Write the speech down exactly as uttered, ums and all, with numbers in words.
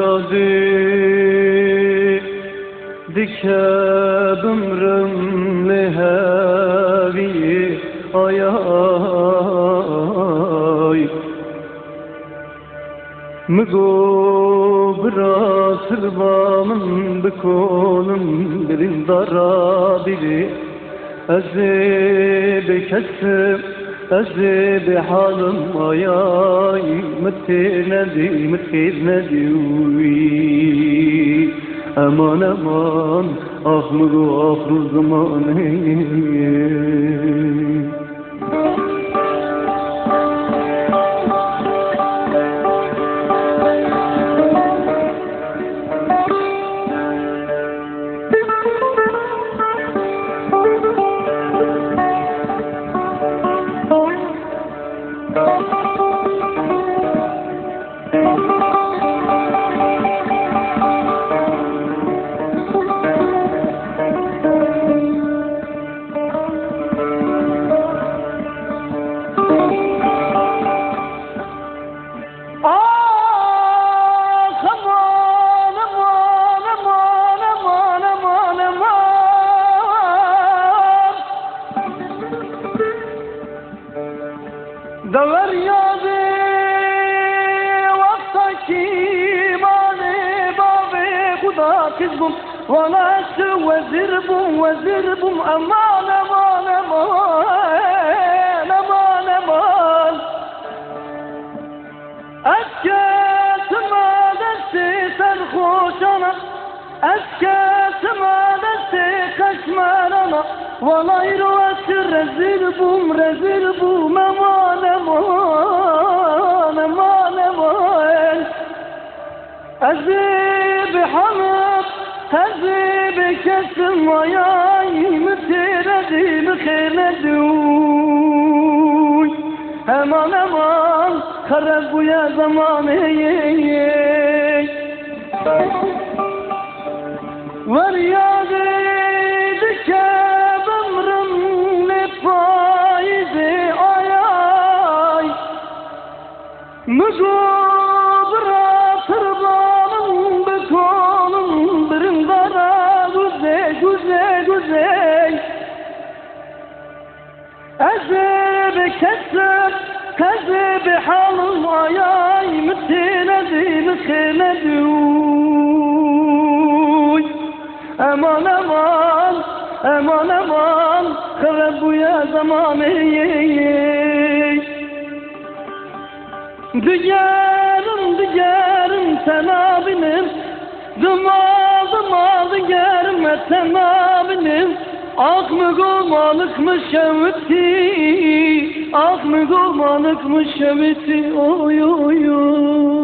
yadi dikeb ömrüm lehevi ay ay Mıgo brasılbamın bekolum birin dara biri Azebe kesip azebe halim ay ay Mıtnedi mıtnedi uy Aman aman ah mıgo ahru zamanı Davar yadi vakta ki mane babe kuda kizbum Vana şu vezirbum vezirbum aman aman aman aman aman Esketime desti serhoşana Esketime desti kaşmerana Vana irvesi rezirbum rezirbum aman aman aman aman Azib hamd Azib kesim ayay Mütiredi mükhileduy Aman aman Kharab bu ya zamanı Var yadı dikeb ömrüm ne faizi ay ay Mügo bırakırbanım bekolum birin dara güzel güzel güzel Azebe kesip kazebe halim ay ay Mütiledi mükhileduy Aman aman aman aman Kırab bu ya zamanı Digerim digerim sen abinim Dımal dımal digerim sen abinim Ah mı golmalıkmış şevti Ah mı golmalıkmış şevti Oy oy oy